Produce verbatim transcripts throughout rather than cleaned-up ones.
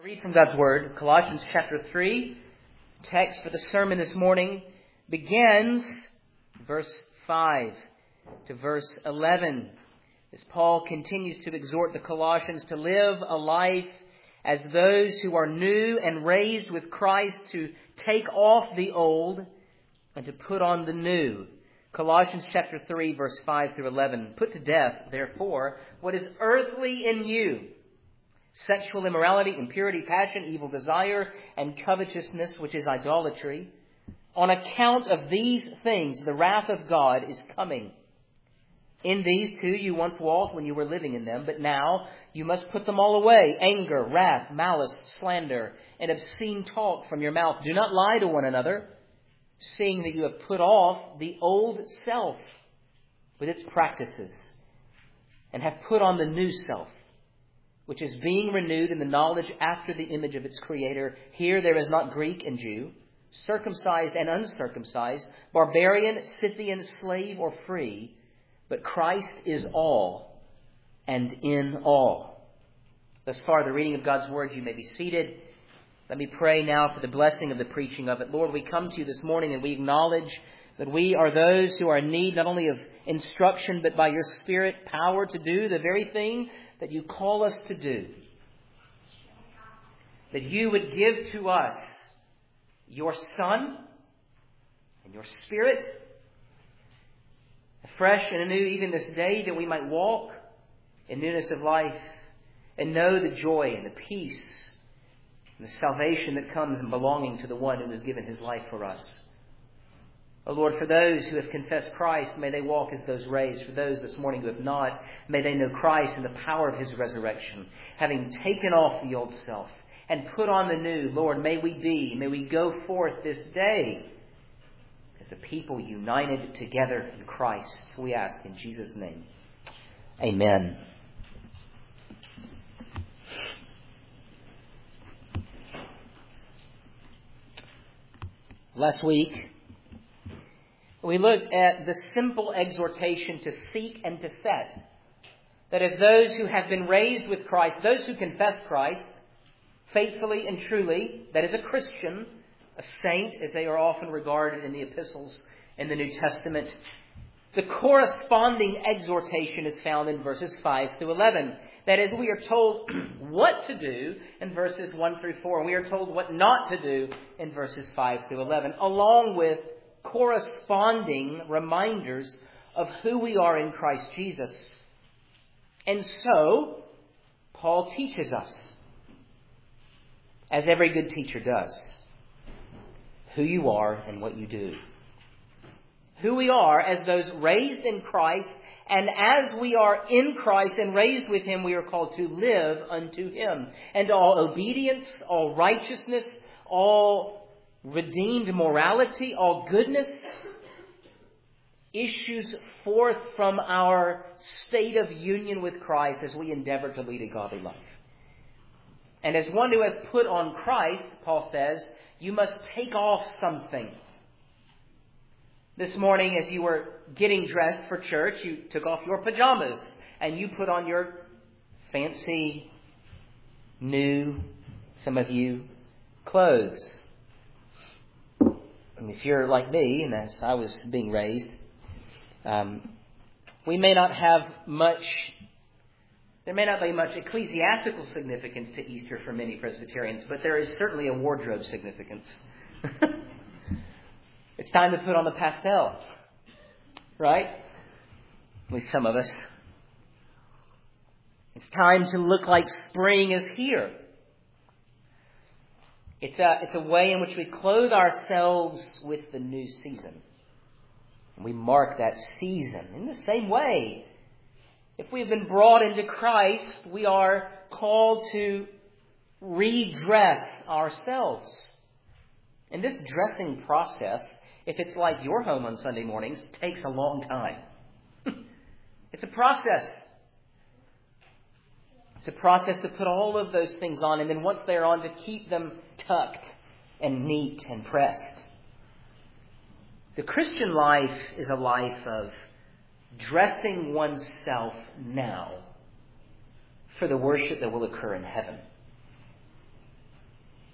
Read from God's Word, Colossians chapter three. Text for the sermon this morning begins verse five to verse eleven. As Paul continues to exhort the Colossians to live a life as those who are new and raised with Christ, to take off the old and to put on the new. Colossians chapter three, verse five through eleven. Put to death, therefore, what is earthly in you: sexual immorality, impurity, passion, evil desire, and covetousness, which is idolatry. On account of these things, the wrath of God is coming. In these too you once walked when you were living in them, but now you must put them all away: anger, wrath, malice, slander, and obscene talk from your mouth. Do not lie to one another, seeing that you have put off the old self with its practices, and have put on the new self, which is being renewed in the knowledge after the image of its Creator. Here there is not Greek and Jew, circumcised and uncircumcised, barbarian, Scythian, slave or free, but Christ is all and in all. Thus far, the reading of God's Word. You may be seated. Let me pray now for the blessing of the preaching of it. Lord, we come to you this morning and we acknowledge that we are those who are in need not only of instruction, but by your Spirit, power to do the very thing that you call us to do. That you would give to us your Son and your Spirit, afresh and anew even this day, that we might walk in newness of life and know the joy and the peace and the salvation that comes in belonging to the one who has given his life for us. O Lord, for those who have confessed Christ, may they walk as those raised. For those this morning who have not, may they know Christ and the power of his resurrection, having taken off the old self and put on the new. Lord, may we be, may we go forth this day as a people united together in Christ. We ask in Jesus' name. Amen. Last week, we looked at the simple exhortation to seek and to set. That is, those who have been raised with Christ, those who confess Christ faithfully and truly, that is a Christian, a saint, as they are often regarded in the epistles in the New Testament. The corresponding exhortation is found in verses five through eleven. That is, we are told what to do in verses one through four. And we are told what not to do in verses five through eleven, along with corresponding reminders of who we are in Christ Jesus. And so, Paul teaches us, as every good teacher does, who you are and what you do. Who we are as those raised in Christ, and as we are in Christ and raised with him, we are called to live unto him. And all obedience, all righteousness, all redeemed morality, all goodness issues forth from our state of union with Christ as we endeavor to lead a godly life. And as one who has put on Christ, Paul says, you must take off something. This morning, as you were getting dressed for church, you took off your pajamas and you put on your fancy, new, some of you, clothes. And if you're like me, and as I was being raised, um, we may not have much, there may not be much ecclesiastical significance to Easter for many Presbyterians, but there is certainly a wardrobe significance. It's time to put on the pastel, right? At least some of us. It's time to look like spring is here. It's a, it's a way in which we clothe ourselves with the new season. And we mark that season in the same way. If we have been brought into Christ, we are called to redress ourselves. And this dressing process, if it's like your home on Sunday mornings, takes a long time. It's a process. It's a process to put all of those things on, and then once they're on, to keep them tucked and neat and pressed. The Christian life is a life of dressing oneself now for the worship that will occur in heaven.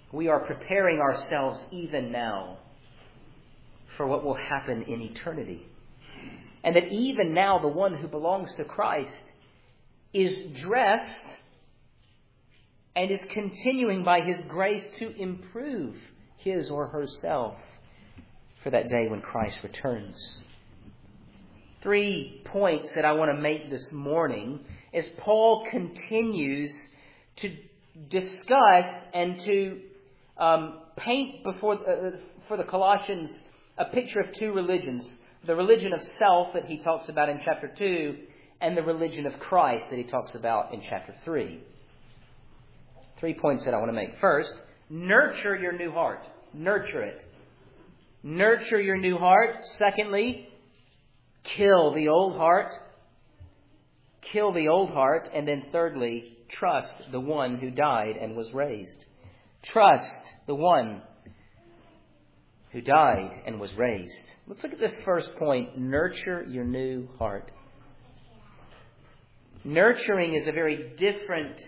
we are preparing ourselves even now for what will happen in eternity. And that even now the one who belongs to Christ is dressed and is continuing by His grace to improve his or herself for that day when Christ returns. Three points that I want to make this morning as Paul continues to discuss and to um, paint before uh, for the Colossians a picture of two religions. The religion of self that he talks about in chapter two and the religion of Christ that he talks about in chapter three. Three points that I want to make. First, nurture your new heart. Nurture it. Nurture your new heart. Secondly, kill the old heart. Kill the old heart. And then thirdly, trust the one who died and was raised. Trust the one who died and was raised. Let's look at this first point. Nurture your new heart. Nurturing is a very different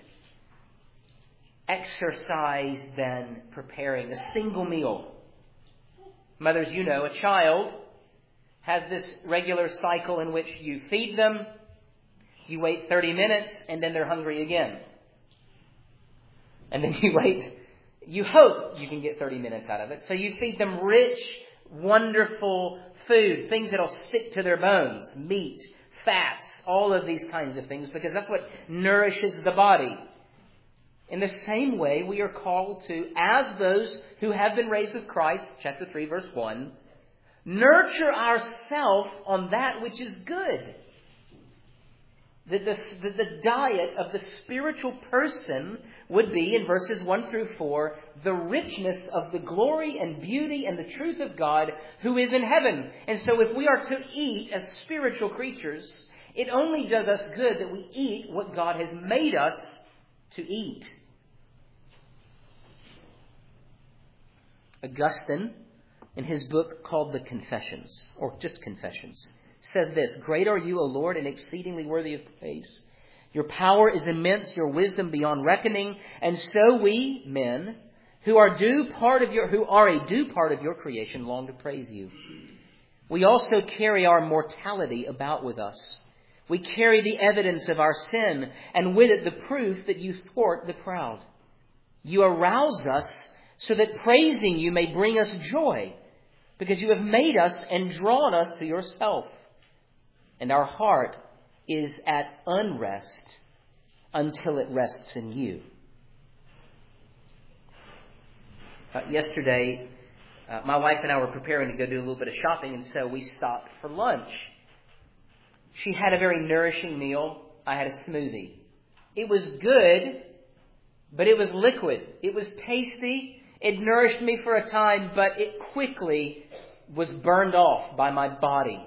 exercise than preparing a single meal. Mothers, you know, a child has this regular cycle in which you feed them, you wait thirty minutes, and then they're hungry again. And then you wait, you hope you can get thirty minutes out of it. So you feed them rich, wonderful food, things that'll stick to their bones, meat, fats, all of these kinds of things, because that's what nourishes the body. In the same way, we are called to, as those who have been raised with Christ, chapter three, verse one, nurture ourselves on that which is good. The, the, the diet of the spiritual person would be, in verses one through four, the richness of the glory and beauty and the truth of God who is in heaven. And so if we are to eat as spiritual creatures, it only does us good that we eat what God has made us to eat. Augustine, in his book called The Confessions, or just Confessions, says this: "Great are you, O Lord, and exceedingly worthy of praise. Your power is immense, your wisdom beyond reckoning. And so we, men, who are due part of your, who are a due part of your creation, long to praise you. We also carry our mortality about with us. We carry the evidence of our sin, and with it the proof that you thwart the proud. You arouse us so that praising you may bring us joy, because you have made us and drawn us to yourself. And our heart is at unrest until it rests in you." Uh, yesterday, uh, my wife and I were preparing to go do a little bit of shopping, and so we stopped for lunch. She had a very nourishing meal. I had a smoothie. It was good, but it was liquid. It was tasty. It nourished me for a time, but it quickly was burned off by my body.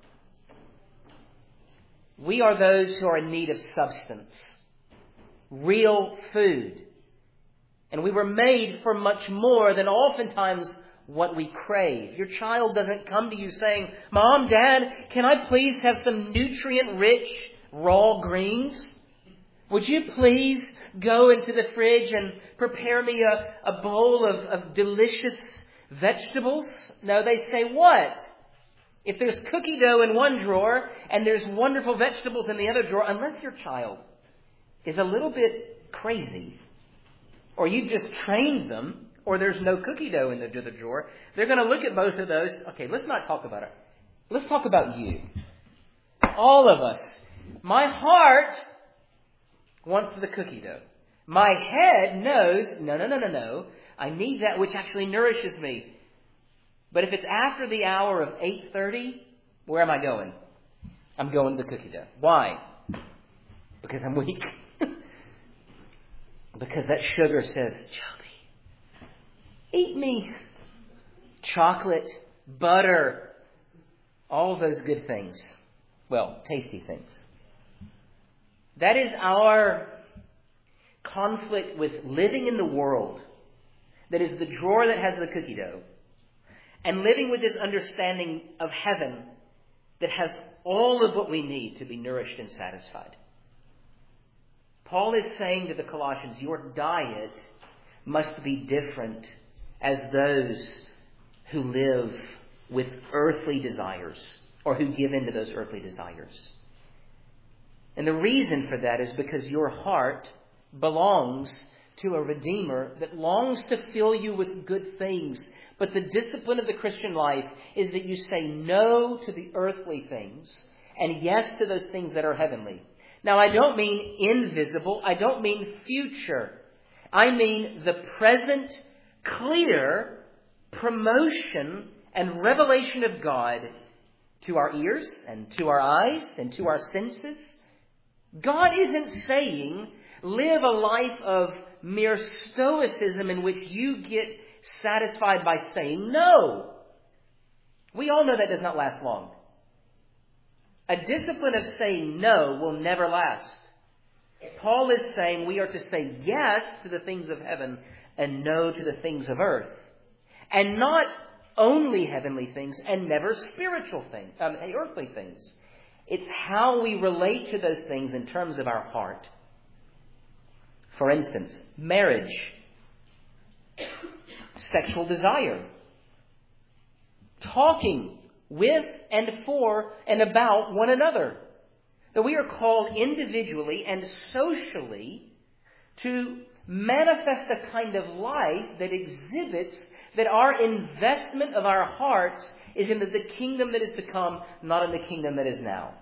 We are those who are in need of substance, real food. And we were made for much more than oftentimes what we crave. Your child doesn't come to you saying, "Mom, Dad, can I please have some nutrient-rich raw greens? Would you please go into the fridge and prepare me a, a bowl of, of delicious vegetables?" No, they say, "What? If there's cookie dough in one drawer and there's wonderful vegetables in the other drawer," unless your child is a little bit crazy, or you've just trained them, or there's no cookie dough in the other drawer, they're going to look at both of those. Okay, let's not talk about it. Let's talk about you. All of us. My heart wants the cookie dough. My head knows, no, no, no, no, no. I need that which actually nourishes me. But if it's after the hour of eight thirty, where am I going? I'm going to the cookie dough. Why? Because I'm weak. Because that sugar says, "Chubby, eat me." Chocolate, butter, all those good things. Well, tasty things. That is our conflict with living in the world that is the drawer that has the cookie dough, and living with this understanding of heaven that has all of what we need to be nourished and satisfied. Paul is saying to the Colossians, your diet must be different as those who live with earthly desires or who give in to those earthly desires. And the reason for that is because your heart belongs to a Redeemer that longs to fill you with good things. But the discipline of the Christian life is that you say no to the earthly things and yes to those things that are heavenly. Now, I don't mean invisible. I don't mean future. I mean the present, clear promotion and revelation of God to our ears and to our eyes and to our senses. God isn't saying live a life of mere stoicism in which you get satisfied by saying no. We all know that does not last long. A discipline of saying no will never last. Paul is saying we are to say yes to the things of heaven and no to the things of earth. And not only heavenly things and never spiritual things, um, earthly things. It's how we relate to those things in terms of our heart. For instance, marriage, sexual desire, talking with and for and about one another. That we are called individually and socially to manifest a kind of life that exhibits that our investment of our hearts is in the kingdom that is to come, not in the kingdom that is now.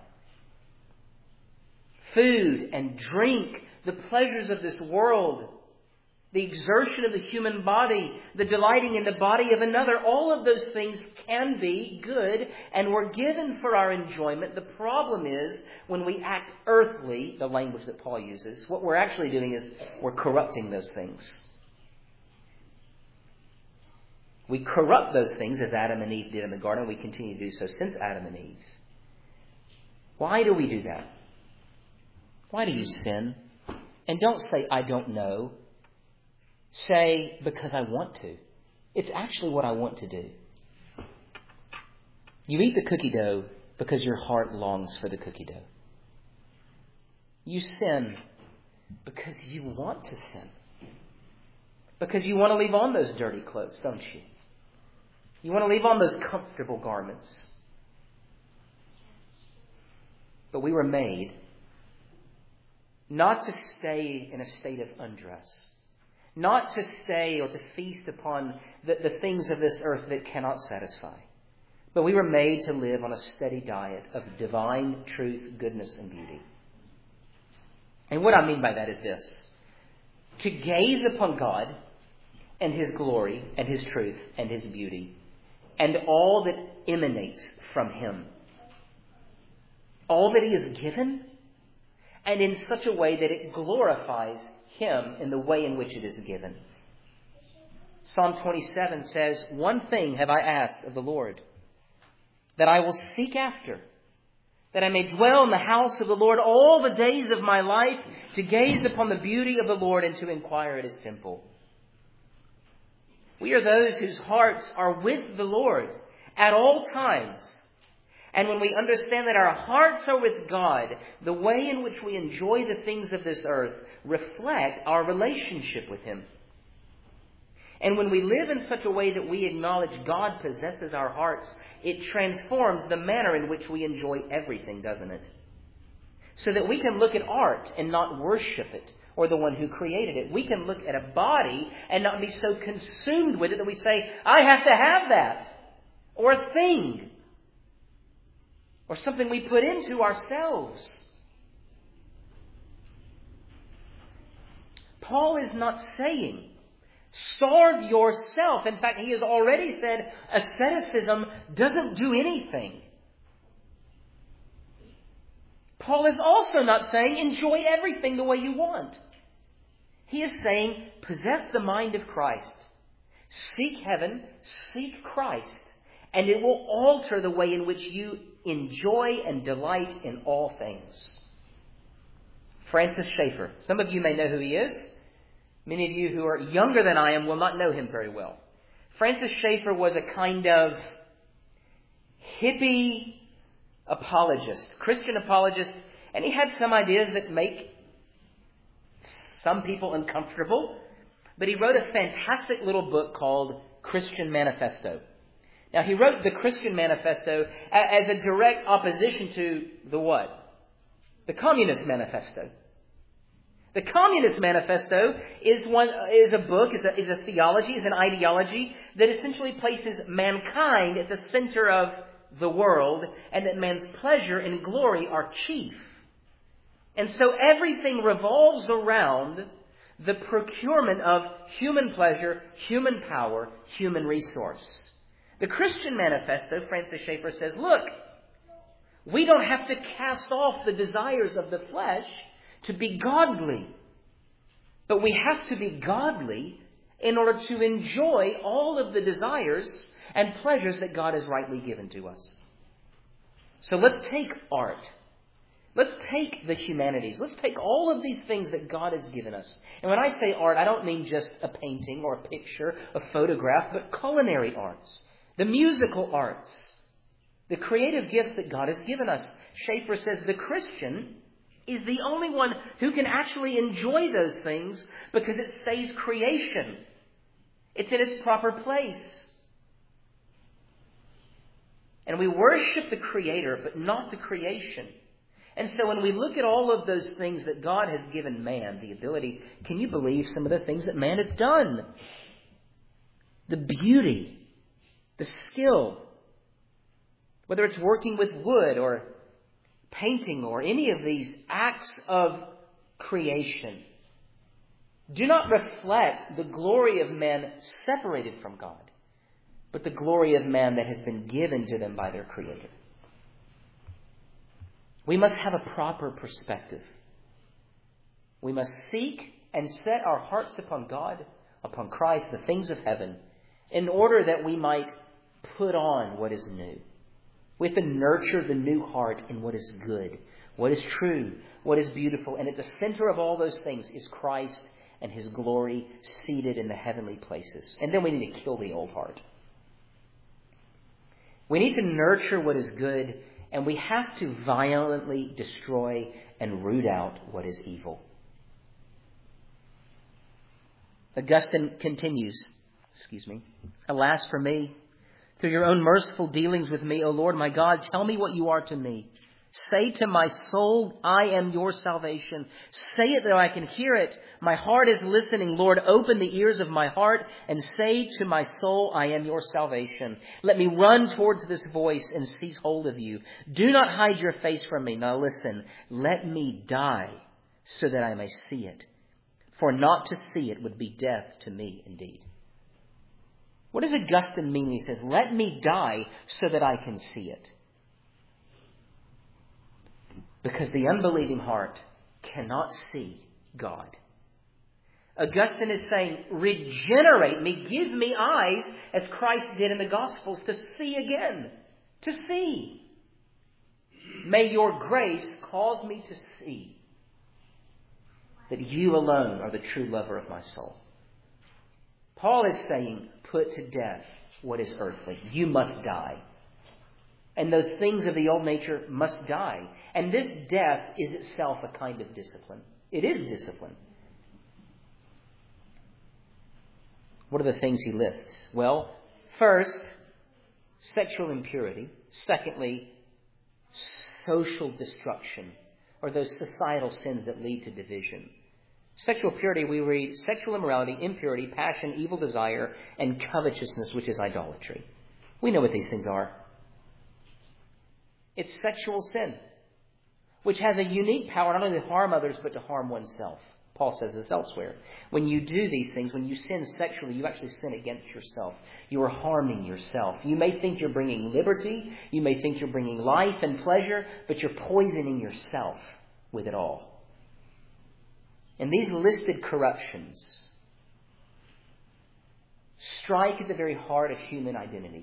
Food and drink, the pleasures of this world, the exertion of the human body, the delighting in the body of another, all of those things can be good and were given for our enjoyment. The problem is when we act earthly, the language that Paul uses, what we're actually doing is we're corrupting those things. We corrupt those things as Adam and Eve did in the garden. We continue to do so since Adam and Eve. Why do we do that? Why do you sin? And don't say, I don't know. Say, because I want to. It's actually what I want to do. You eat the cookie dough because your heart longs for the cookie dough. You sin because you want to sin. Because you want to leave on those dirty clothes, don't you? You want to leave on those comfortable garments. But we were made not to stay in a state of undress. Not to stay or to feast upon the, the things of this earth that cannot satisfy. But we were made to live on a steady diet of divine truth, goodness, and beauty. And what I mean by that is this. To gaze upon God and His glory and His truth and His beauty and all that emanates from Him. All that He has given, and in such a way that it glorifies Him in the way in which it is given. Psalm twenty-seven says, one thing have I asked of the Lord, that I will seek after, that I may dwell in the house of the Lord all the days of my life, to gaze upon the beauty of the Lord and to inquire at His temple. We are those whose hearts are with the Lord at all times. And when we understand that our hearts are with God, the way in which we enjoy the things of this earth reflect our relationship with Him. And when we live in such a way that we acknowledge God possesses our hearts, it transforms the manner in which we enjoy everything, doesn't it? So that we can look at art and not worship it or the one who created it. We can look at a body and not be so consumed with it that we say, I have to have that. Or a thing. Or something we put into ourselves. Paul is not saying, starve yourself. In fact, he has already said asceticism doesn't do anything. Paul is also not saying enjoy everything the way you want. He is saying possess the mind of Christ. Seek heaven, seek Christ, and it will alter the way in which you enjoy and delight in all things. Francis Schaeffer. Some of you may know who he is. Many of you who are younger than I am will not know him very well. Francis Schaeffer was a kind of hippie apologist, Christian apologist, and he had some ideas that make some people uncomfortable. but he wrote a fantastic little book called Christian Manifesto. Now, he wrote the Christian Manifesto as a direct opposition to the what? The Communist Manifesto. The Communist Manifesto is one is a book, is a, is a theology, is an ideology that essentially places mankind at the center of the world, and that man's pleasure and glory are chief. And so everything revolves around the procurement of human pleasure, human power, human resource. The Christian Manifesto, Francis Schaeffer says, look, we don't have to cast off the desires of the flesh to be godly. But we have to be godly in order to enjoy all of the desires and pleasures that God has rightly given to us. So let's take art. Let's take the humanities. Let's take all of these things that God has given us. And when I say art, I don't mean just a painting or a picture, a photograph, but culinary arts, the musical arts, the creative gifts that God has given us. Schaeffer says the Christian is the only one who can actually enjoy those things because it stays creation. It's in its proper place. And we worship the Creator, but not the creation. And so when we look at all of those things that God has given man, the ability, can you believe some of the things that man has done? The beauty, the skill, whether it's working with wood or painting or any of these acts of creation, do not reflect the glory of men separated from God, but the glory of man that has been given to them by their Creator. We must have a proper perspective. We must seek and set our hearts upon God, upon Christ, the things of heaven, in order that we might put on what is new. We have to nurture the new heart in what is good, what is true, what is beautiful. And at the center of all those things is Christ and His glory seated in the heavenly places. And then we need to kill the old heart. We need to nurture what is good, and we have to violently destroy and root out what is evil. Augustine continues, excuse me, alas for me, through your own merciful dealings with me, O Lord my God, tell me what you are to me. Say to my soul, I am your salvation. Say it that I can hear it. My heart is listening. Lord, open the ears of my heart and say to my soul, I am your salvation. Let me run towards this voice and seize hold of you. Do not hide your face from me. Now listen, let me die so that I may see it. For not to see it would be death to me indeed. What does Augustine mean when he says, let me die so that I can see it? Because the unbelieving heart cannot see God. Augustine is saying, regenerate me, give me eyes, as Christ did in the Gospels, to see again. To see. May your grace cause me to see that you alone are the true lover of my soul. Paul is saying, put to death what is earthly. You must die. And those things of the old nature must die. And this death is itself a kind of discipline. It is discipline. What are the things he lists? Well, first, sexual impurity. Secondly, social destruction, or those societal sins that lead to division. Sexual purity, we read sexual immorality, impurity, passion, evil desire, and covetousness, which is idolatry. We know what these things are. It's sexual sin, which has a unique power not only to harm others, but to harm oneself. Paul says this elsewhere. When you do these things, when you sin sexually, you actually sin against yourself. You are harming yourself. You may think you're bringing liberty. You may think you're bringing life and pleasure, but you're poisoning yourself with it all. And these listed corruptions strike at the very heart of human identity.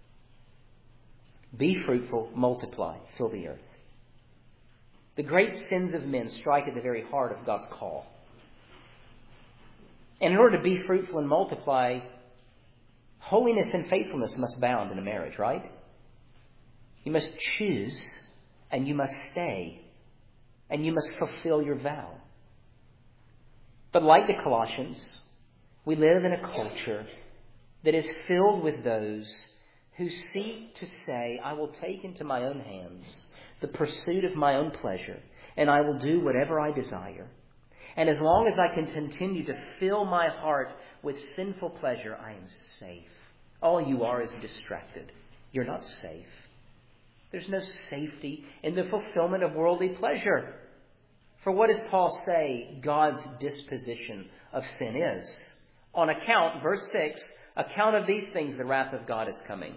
Be fruitful, multiply, fill the earth. The great sins of men strike at the very heart of God's call. And in order to be fruitful and multiply, holiness and faithfulness must bound in a marriage, right? You must choose, and you must stay, and you must fulfill your vow. But like the Colossians, We live in a culture that is filled with those who seek to say, I will take into my own hands the pursuit of my own pleasure, and I will do whatever I desire. And as long as I can continue to fill my heart with sinful pleasure, I am safe. All you are is distracted. You're not safe. There's no safety in the fulfillment of worldly pleasure. For what does Paul say God's disposition of sin is? On account, verse six, account of these things the wrath of God is coming.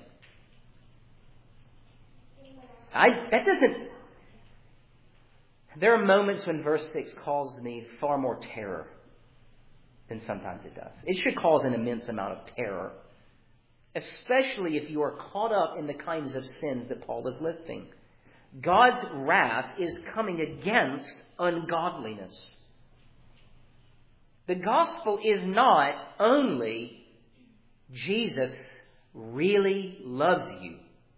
I, that doesn't... There are moments when verse six causes me far more terror than sometimes it does. It should cause an immense amount of terror, especially if you are caught up in the kinds of sins that Paul is listing. God's wrath is coming against ungodliness. The gospel is not only Jesus really loves you.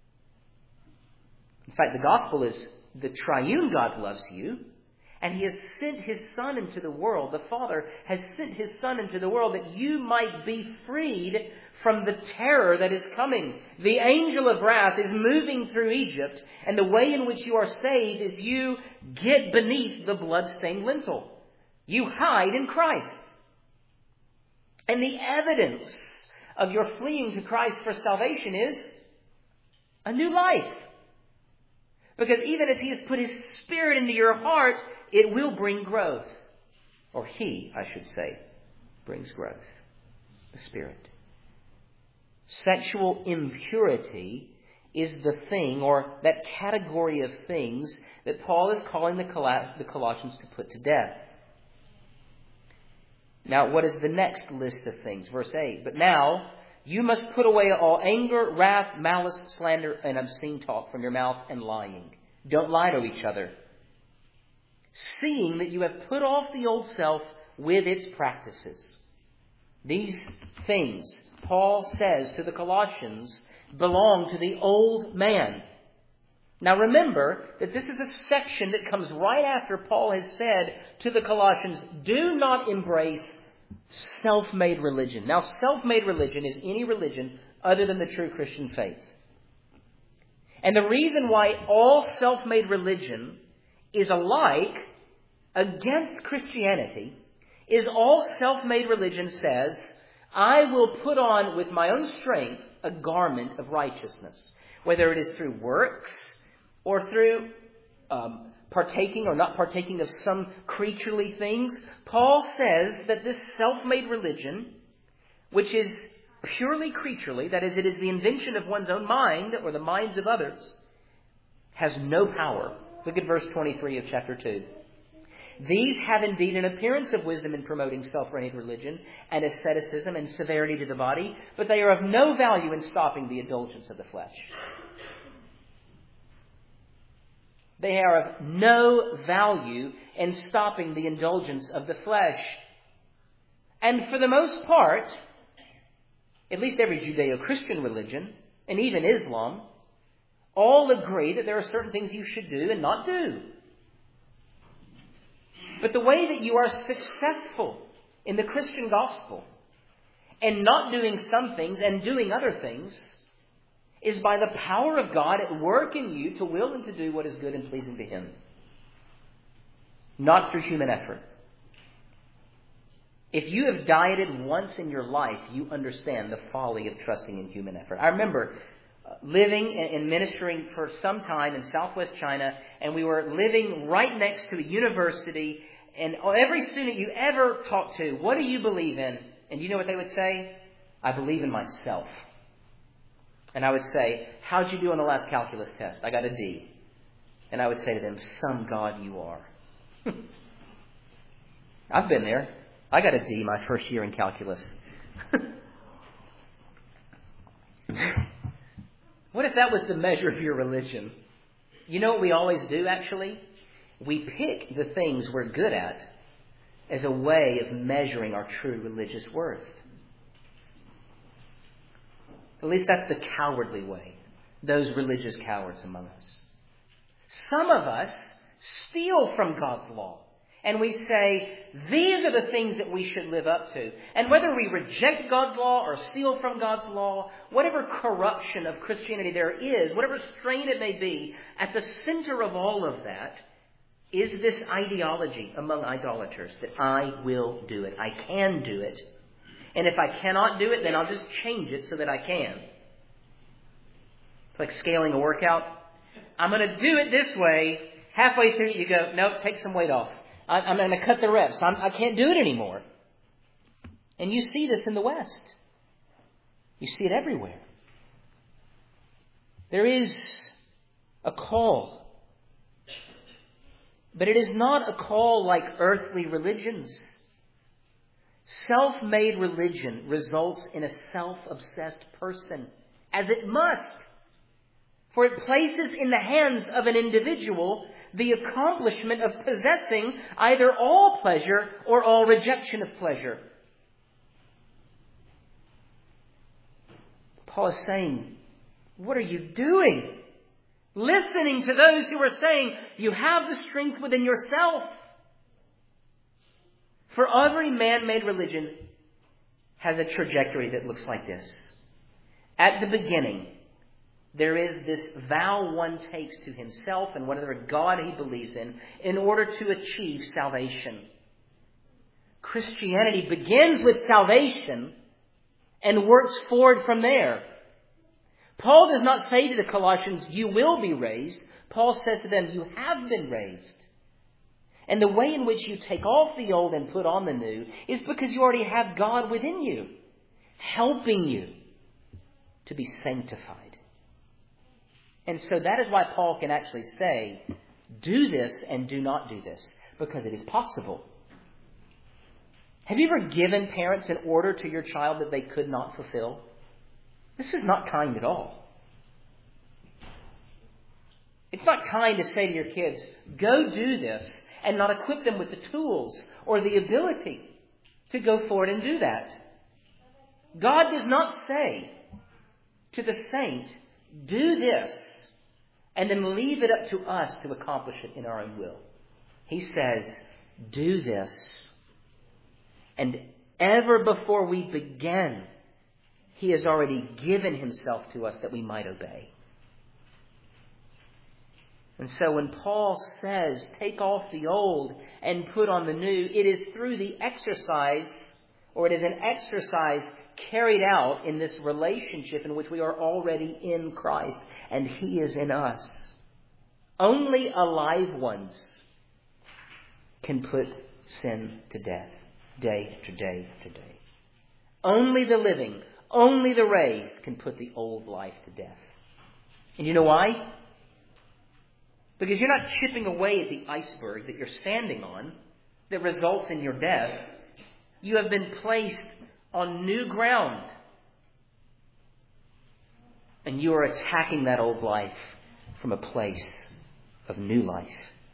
In fact, the gospel is the triune God loves you, and He has sent His Son into the world. The Father has sent His Son into the world that you might be freed from the terror that is coming. The angel of wrath is moving through Egypt, and the way in which you are saved is you get beneath the blood-stained lintel. You hide in Christ. And the evidence of your fleeing to Christ for salvation is a new life. Because even as He has put His Spirit into your heart, it will bring growth. Or He, I should say, brings growth. The Spirit. Sexual impurity is the thing, or that category of things, that Paul is calling the Colossians to put to death. Now, what is the next list of things? Verse eight. But now, you must put away all anger, wrath, malice, slander, and obscene talk from your mouth, and lying. Don't lie to each other. Seeing that you have put off the old self with its practices. These things, Paul says to the Colossians, belong to the old man. Now remember that this is a section that comes right after Paul has said to the Colossians, do not embrace self-made religion. Now, self-made religion is any religion other than the true Christian faith. And the reason why all self-made religion is alike against Christianity is all self-made religion says, I will put on with my own strength a garment of righteousness, whether it is through works or through um, partaking or not partaking of some creaturely things. Paul says that this self-made religion, which is purely creaturely, that is, it is the invention of one's own mind or the minds of others, has no power. Look at verse twenty-three of chapter two. These have indeed an appearance of wisdom in promoting self-reigning religion and asceticism and severity to the body, but they are of no value in stopping the indulgence of the flesh. They are of no value in stopping the indulgence of the flesh. And for the most part, at least every Judeo-Christian religion, and even Islam, all agree that there are certain things you should do and not do. But the way that you are successful in the Christian gospel and not doing some things and doing other things is by the power of God at work in you to will and to do what is good and pleasing to Him. Not through human effort. If you have dieted once in your life, you understand the folly of trusting in human effort. I remember living and ministering for some time in southwest China, and we were living right next to a university, and every student you ever talk to, what do you believe in? And you know what they would say? I believe in myself. And I would say, how'd you do on the last calculus test? I got a D. And I would say to them, some God you are. I've been there. I got a D my first year in calculus. What if that was the measure of your religion? You know what we always do, actually? We pick the things we're good at as a way of measuring our true religious worth. At least that's the cowardly way. Those religious cowards among us. Some of us steal from God's law and we say, these are the things that we should live up to. And whether we reject God's law or steal from God's law, whatever corruption of Christianity there is, whatever strain it may be, at the center of all of that is this ideology among idolaters that I will do it. I can do it. And if I cannot do it, then I'll just change it so that I can. It's like scaling a workout. I'm going to do it this way. Halfway through, you go, nope, take some weight off. I, I'm going to cut the reps. I'm, I can't do it anymore. And you see this in the West. You see it everywhere. There is a call. But it is not a call like earthly religions. Self-made religion results in a self-obsessed person, as it must. For it places in the hands of an individual the accomplishment of possessing either all pleasure or all rejection of pleasure. Paul is saying, what are you doing? Listening to those who are saying, you have the strength within yourself. For every man-made religion has a trajectory that looks like this. At the beginning, there is this vow one takes to himself and whatever God he believes in, in order to achieve salvation. Christianity begins with salvation and works forward from there. Paul does not say to the Colossians, you will be raised. Paul says to them, you have been raised. And the way in which you take off the old and put on the new is because you already have God within you, helping you to be sanctified. And so that is why Paul can actually say, do this and do not do this, because it is possible. Have you ever given parents an order to your child that they could not fulfill? This is not kind at all. It's not kind to say to your kids, go do this, and not equip them with the tools or the ability to go forward and do that. God does not say to the saint, do this, and then leave it up to us to accomplish it in our own will. He says, do this. And ever before we begin, He has already given Himself to us that we might obey. And so when Paul says, take off the old and put on the new, it is through the exercise, or it is an exercise carried out in this relationship in which we are already in Christ and He is in us. Only alive ones can put sin to death, day after day after day. Only the living, only the raised can put the old life to death. And you know why? Because you're not chipping away at the iceberg that you're standing on that results in your death. You have been placed on new ground. And you are attacking that old life from a place of new life.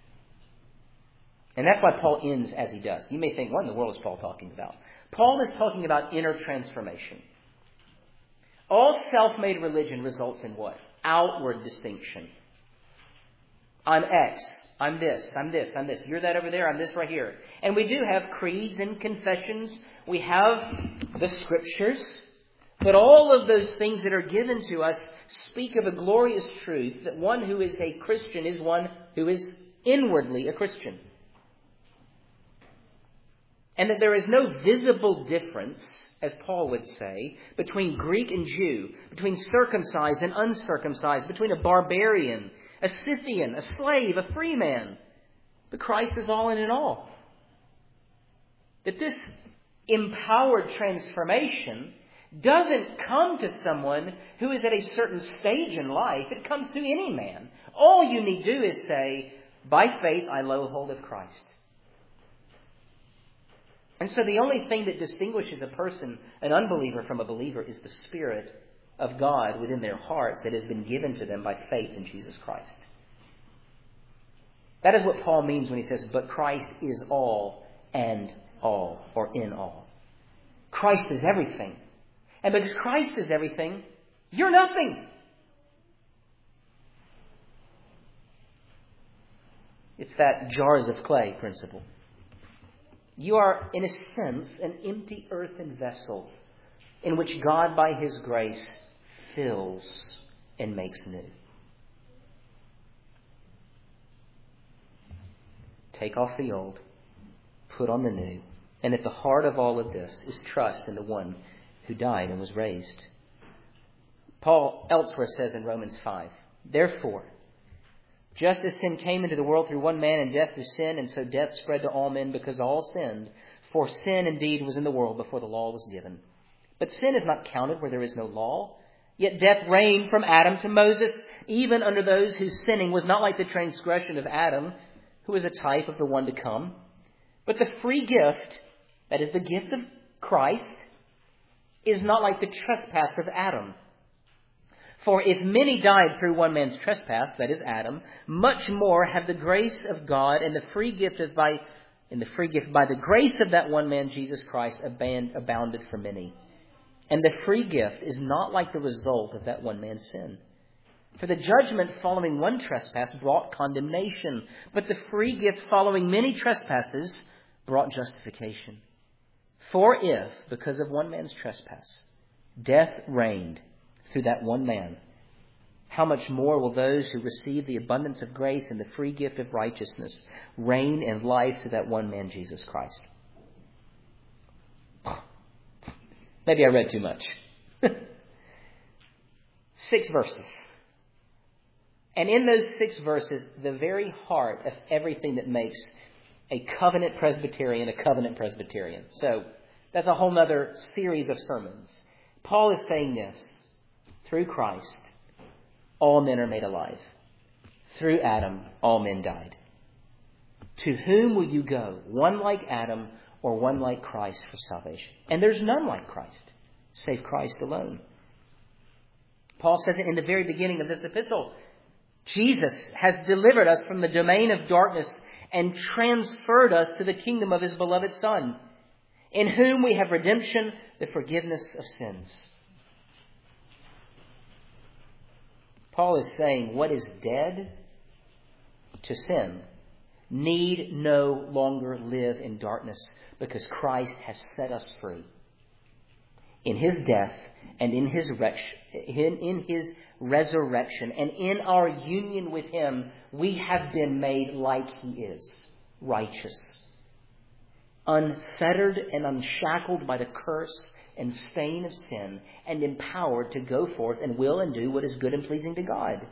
And that's why Paul ends as he does. You may think, what in the world is Paul talking about? Paul is talking about inner transformation. All self-made religion results in what? Outward distinction. I'm X. I'm this. I'm this. I'm this. You're that over there. I'm this right here. And we do have creeds and confessions. We have the Scriptures. But all of those things that are given to us speak of a glorious truth that one who is a Christian is one who is inwardly a Christian. And that there is no visible difference, as Paul would say, between Greek and Jew, between circumcised and uncircumcised, between a barbarian, a Scythian, a slave, a free man. But Christ is all in and all. That this empowered transformation doesn't come to someone who is at a certain stage in life. It comes to any man. All you need to do is say, by faith I lay hold of Christ. And so the only thing that distinguishes a person, an unbeliever, from a believer is the Spirit of God within their hearts that has been given to them by faith in Jesus Christ. That is what Paul means when he says, but Christ is all and all, or in all. Christ is everything. And because Christ is everything, you're nothing. It's that jars of clay principle. You are, in a sense, an empty earthen vessel in which God, by His grace, fills and makes new. Take off the old, put on the new. And at the heart of all of this is trust in the one who died and was raised. Paul elsewhere says in Romans five, therefore, just as sin came into the world through one man and death through sin, and so death spread to all men because all sinned. For sin indeed was in the world before the law was given. But sin is not counted where there is no law. Yet death reigned from Adam to Moses, even under those whose sinning was not like the transgression of Adam, who is a type of the one to come. But the free gift, that is the gift of Christ, is not like the trespass of Adam. For if many died through one man's trespass, that is Adam, much more have the grace of God and the free gift of by and the free gift by the grace of that one man, Jesus Christ, abounded for many. And the free gift is not like the result of that one man's sin. For the judgment following one trespass brought condemnation, but the free gift following many trespasses brought justification. For if, because of one man's trespass, death reigned through that one man, how much more will those who receive the abundance of grace and the free gift of righteousness reign in life through that one man, Jesus Christ? Maybe I read too much. Six verses. And in those six verses, the very heart of everything that makes a covenant Presbyterian a covenant Presbyterian. So that's a whole other series of sermons. Paul is saying this: through Christ, all men are made alive. Through Adam, all men died. To whom will you go? One like Adam or one like Christ for salvation? And there's none like Christ, save Christ alone. Paul says it in the very beginning of this epistle. Jesus has delivered us from the domain of darkness and transferred us to the kingdom of His beloved Son, in whom we have redemption, the forgiveness of sins. Paul is saying what is dead to sin need no longer live in darkness, because Christ has set us free. In His death and in His, in, in His resurrection and in our union with Him, we have been made like He is, righteous, unfettered and unshackled by the curse and stain of sin, and empowered to go forth and will and do what is good and pleasing to God.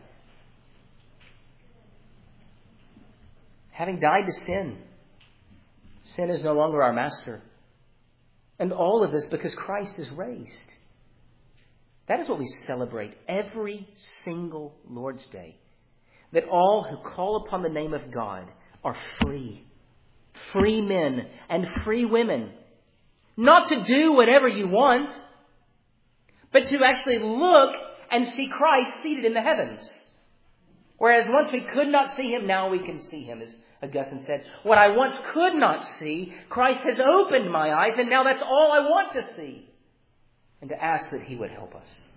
Having died to sin, sin is no longer our master. And all of this because Christ is raised. That is what we celebrate every single Lord's Day. That all who call upon the name of God are free. Free men and free women. Not to do whatever you want, but to actually look and see Christ seated in the heavens. Whereas once we could not see Him, now we can see Him, as Augustine said. What I once could not see, Christ has opened my eyes, and now that's all I want to see. And to ask that He would help us.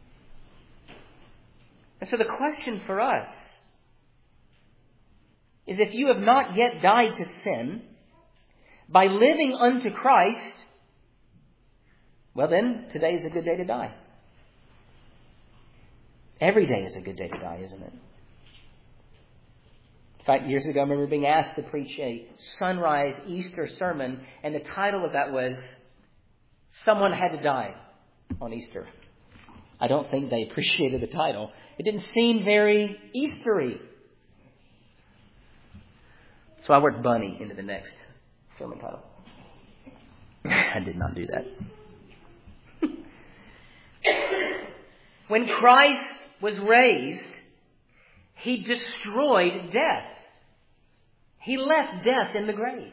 And so the question for us is, if you have not yet died to sin, by living unto Christ, well then, today is a good day to die. Every day is a good day to die, isn't it? In fact, years ago I remember being asked to preach a sunrise Easter sermon, and the title of that was, Someone Had to Die on Easter. I don't think they appreciated the title. It didn't seem very Eastery. So I worked bunny into the next sermon title. I did not do that. When Christ was raised, He destroyed death. He left death in the grave.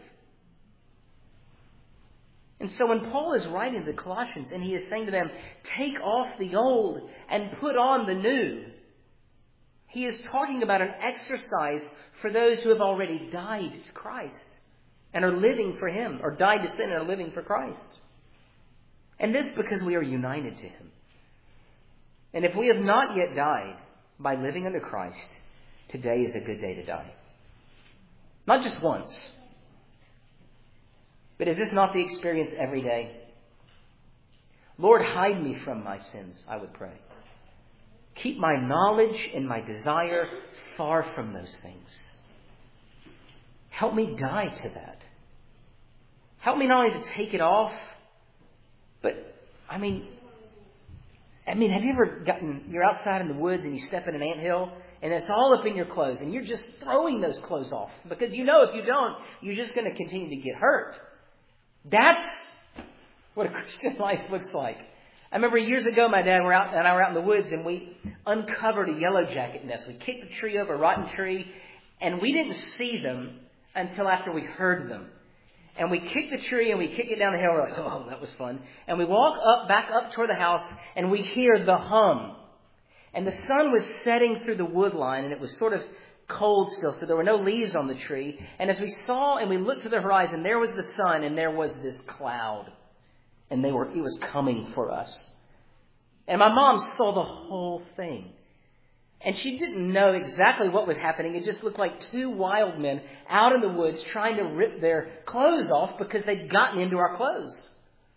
And so when Paul is writing to the Colossians and he is saying to them, take off the old and put on the new, he is talking about an exercise for those who have already died to Christ and are living for Him, or died to sin and are living for Christ. And this because we are united to Him. And if we have not yet died by living under Christ, today is a good day to die. Not just once, But is this not the experience every day? Lord, hide me from my sins, I would pray. Keep my knowledge and my desire far from those things. Help me die to that. Help me not only to take it off, but, I mean, I mean, have you ever gotten, you're outside in the woods and you step in an anthill and it's all up in your clothes and you're just throwing those clothes off because you know if you don't, you're just going to continue to get hurt. That's what a Christian life looks like. I remember years ago, my dad and I were out in the woods and we uncovered a yellow jacket nest. We kicked the tree over, a rotten tree, and we didn't see them until after we heard them. And we kicked the tree and we kicked it down the hill. We're like, oh, that was fun. And we walk up, back up toward the house and we hear the hum. And the sun was setting through the wood line and it was sort of cold still. So there were no leaves on the tree. And as we saw and we looked to the horizon, there was the sun and there was this cloud. And they were, it was coming for us. And my mom saw the whole thing. And she didn't know exactly what was happening. It just looked like two wild men out in the woods trying to rip their clothes off because they'd gotten into our clothes.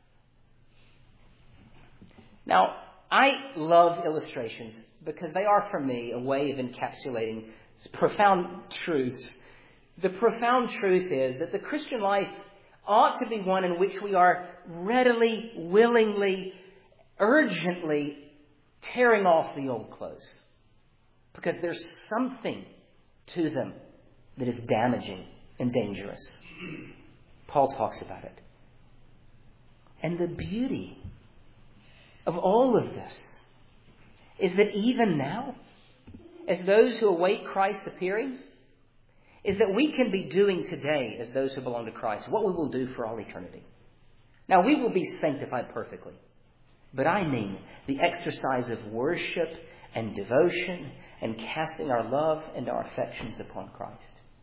Now, I love illustrations because they are, for me, a way of encapsulating profound truths. The profound truth is that the Christian life ought to be one in which we are readily, willingly, urgently tearing off the old clothes. Because there's something to them that is damaging and dangerous. Paul talks about it. And the beauty of all of this is that even now, as those who await Christ's appearing, is that we can be doing today, as those who belong to Christ, what we will do for all eternity. Now, we will be sanctified perfectly. But I mean the exercise of worship and devotion and casting our love and our affections upon Christ.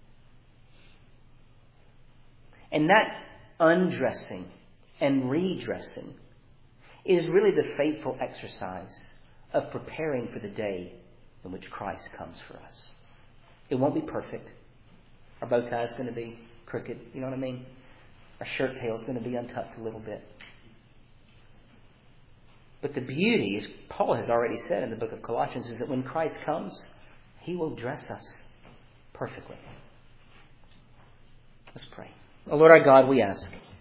And that undressing and redressing is really the faithful exercise of preparing for the day in which Christ comes for us. It won't be perfect. Our bow tie is going to be crooked. You know what I mean? Our shirt tail is going to be untucked a little bit. But the beauty, as Paul has already said in the book of Colossians, is that when Christ comes, He will dress us perfectly. Let's pray. Oh, Lord our God, we ask